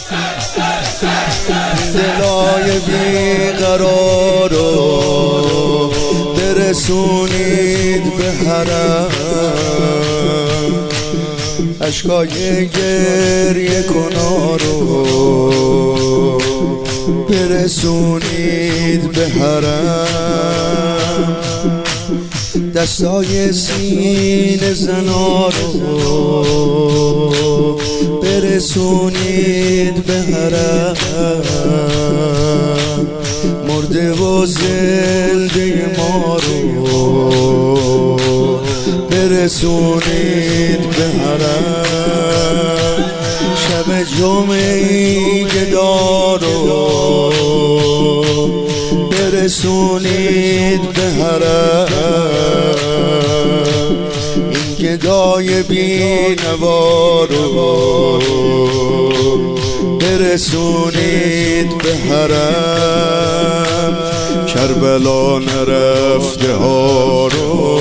دلای بیقرار رو برسونید به حرم، اشکای گریه کنا رو برسونید به حرم، دستای سینه زنا رو برسونید به حرم، مرده و زنده ما رو برسونید به حرم، شب جمعه‌ای گدا رو برسونید به حرم، این گدای بی‌نوا رو برسونید به حرم، کربلا نرفته ها رو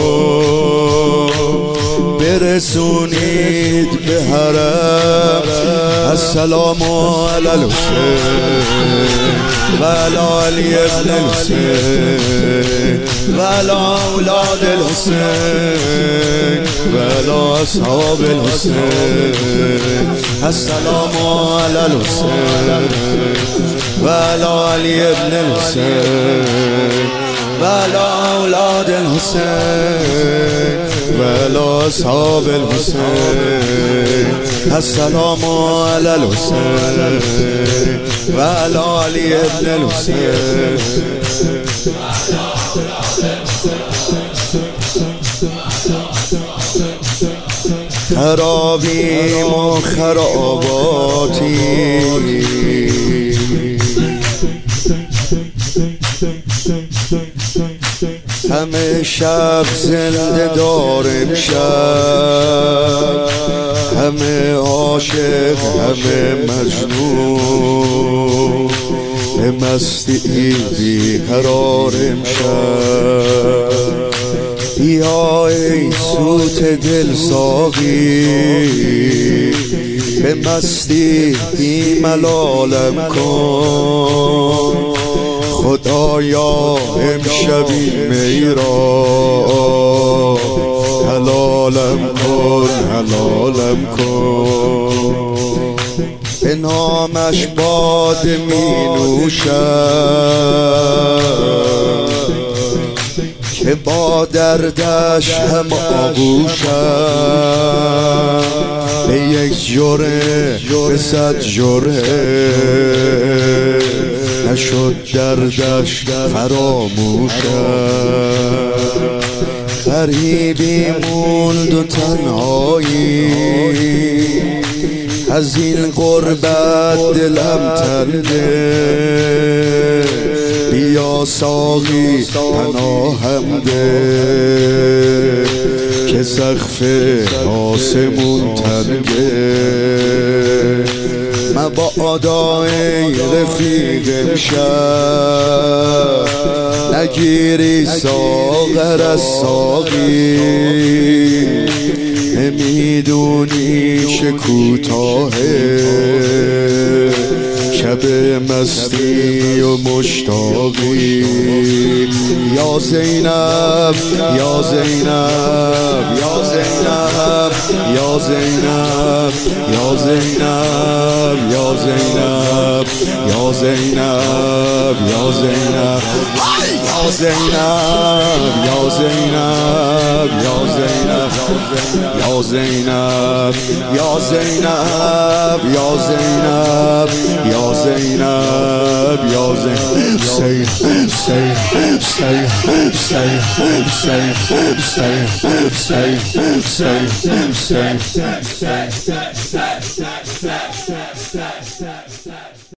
برسونید به حرم. السلام علی الحسین و علی علی ابن الحسین و علی اولاد الحسین و علی اصحاب الحسین. السلام علی الحسین و علی علی ابن الحسین و علی اولاد الحسین و علی اصحاب الحسین. السلام علی الحسین و علی علی ابن الحسین. خرابیم و خراباتی همه شب زنده داریم شب، همه عاشق همه مجنون، به مستی بیقراریم شب. بیا ای سوت دل ساقی به مستی بی ملالم کن، خدایا امشبی می را حلالم کن حلالم کن، به نامش باد می نوشم که با دردش هم آغوشم، به یک جره به صد جره نشد دردش فراموشم. غریبی موند و تنهایی از این غربت دلم تنگه، بیا ساقی پناهم ده که سقف آسمون تنگه. مبادا ای رفیق امشب نگیری ساغر از ساقی، نمیدونی چه کوتاهه شب مستی و مشتاقی. یا زینب یا زینب یا زینب یا زینب یا زینب یا زینب یا زینب یا زینب یا زینب یا زینب یا زینب یا زینب یا زینب یا زینب یا زینب یا زینب. Say